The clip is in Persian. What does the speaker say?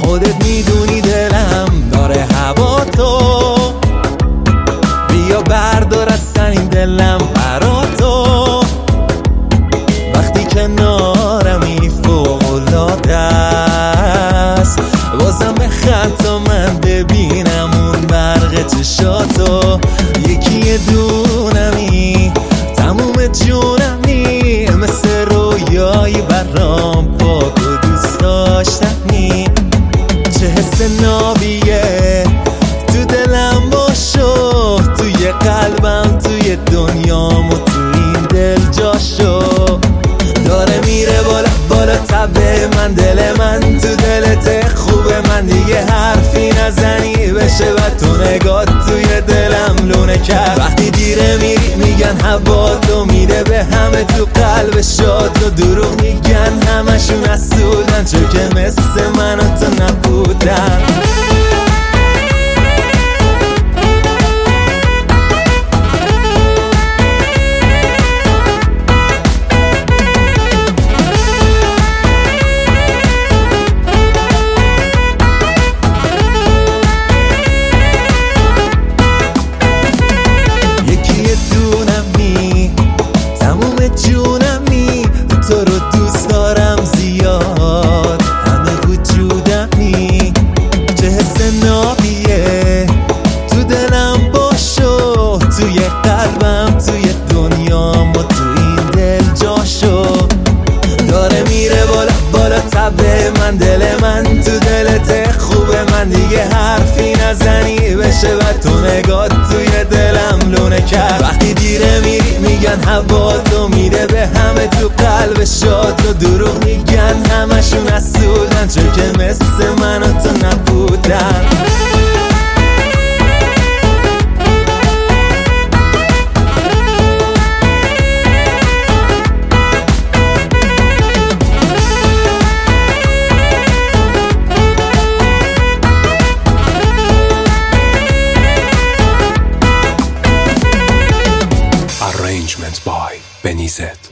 خودت میدونی دلم داره هوا تو، بیا بردار از این دلم برا تو. وقتی کنارمی فوق‌العاده است، بازم بخند تا من ببینم اون برق چشاتو. یکی دونمی تموم جونمی، مثل رویایی برام پاک و دوست داشتنی. چه حس نابیه تو دلم باشو، توی قلبم، توی دنیام و تو این دل جاشو. داره میره بالا بالا تبه من، دل من تو دلت خوبه. من دیگه حرفی نزنی بشه و تو نگاه توی دلم لونه کرد. وقتی دیره میری میگن هوا تو میده به همه تو قلب شاد، و دروغ میگن همشون حسودن، چون که مثل من و تو نبودن. جونمی تو رو دوست دارم زیاد، همه وجودمی. چه حس نابیه تو دلم باشو، توی قلبم، توی دنیام و تو این دل جاشو. داره میره بالا بالا تبه من، دل من تو دلت خوبه. من دیگه حرفی نزنی بشه و تو نگاه توی دلم لونه کرد. وقتی دیره میری میگن هوا تو میده به همه تو قلب شاد، و دروغ میگن همشون حسودن، چون که مثل من و تو نبودن. Arrangements by Benny Z.